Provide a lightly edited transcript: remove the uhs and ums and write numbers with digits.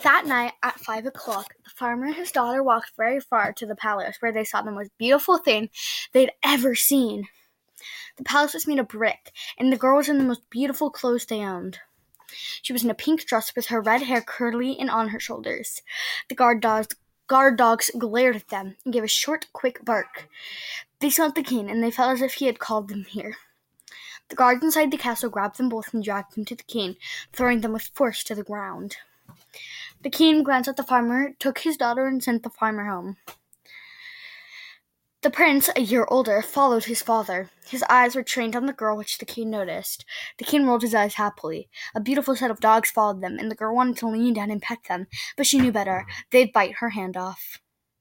That night at 5 o'clock, the farmer and his daughter walked very far to the palace, where they saw the most beautiful thing they'd ever seen. The palace was made of brick, and the girl was in the most beautiful clothes they owned. She was in a pink dress with her red hair curly and on her shoulders. The guard dogs glared at them and gave a short, quick bark. They smelled the king, and they felt as if he had called them here. The guards inside the castle grabbed them both and dragged them to the king, throwing them with force to the ground. The king glanced at the farmer, took his daughter, and sent the farmer home. The prince, a year older, followed his father. His eyes were trained on the girl, which the king noticed. The king rolled his eyes happily. A beautiful set of dogs followed them, and the girl wanted to lean down and pet them, but she knew better. They'd bite her hand off.